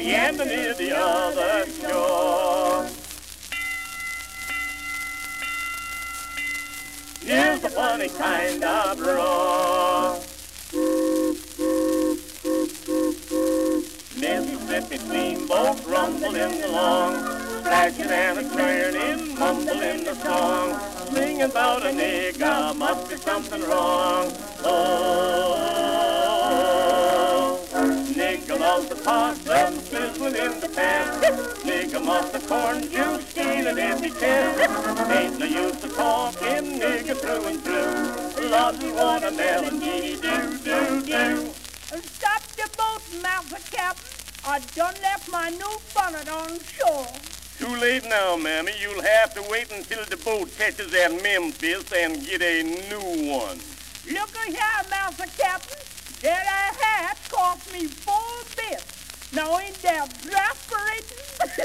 yamming near the other shore. Here's a funny kind of roar. Mississippi steamboat rumbling along, splashing and a-turning, mumbling the song, singing about a nigger, must be something wrong. Oh, nigger loves the possum, sizzling in the pan. Nigger must the corn juice, stealing if he can. Ain't no use of talking, nigger through and through. Loves his watermelon, do. Stop the boat, Massa Captain. I done left my new bonnet on shore. Too late now, Mammy. You'll have to wait until the boat catches at Memphis and get a new one. Look here, Massa Captain. That hat cost me 4 bits. Now ain't that exasperating?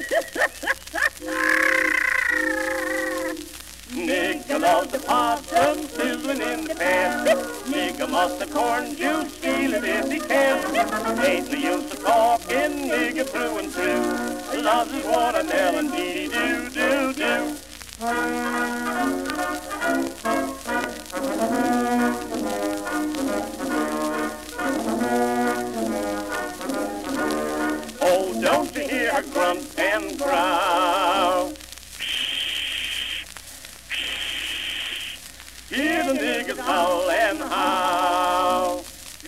Nigger loves the possum, sizzling in the pan. Nigger must the corn juice, steal it if he can. Ain't no use of talking, nigger through and through. Loves his watermelon, dee-dee-do. Oh, don't you hear her grunt and growl? Hear the niggers howl and howl.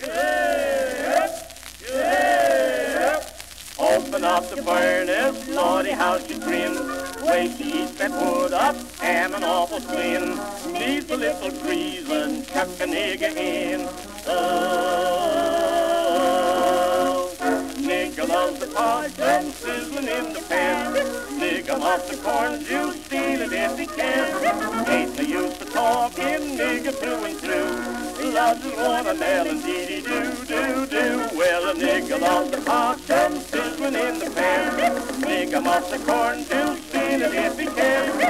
Open up the furnace, Lordy, how she grins. Way she eats that wood up, and an awful sin. Needs a little greasing, chuck a nigger in. Oh, nigger loves the possum, sizzling in the pan. Nigger loves the corn juice, steal it if he can. Ain't no use of talking, nigger through and through. Loves his watermelon, dee-dee-do. Well, a nigger loves the possum, sizzling in the pan. Nigger loves the corn juice, steal it if he can.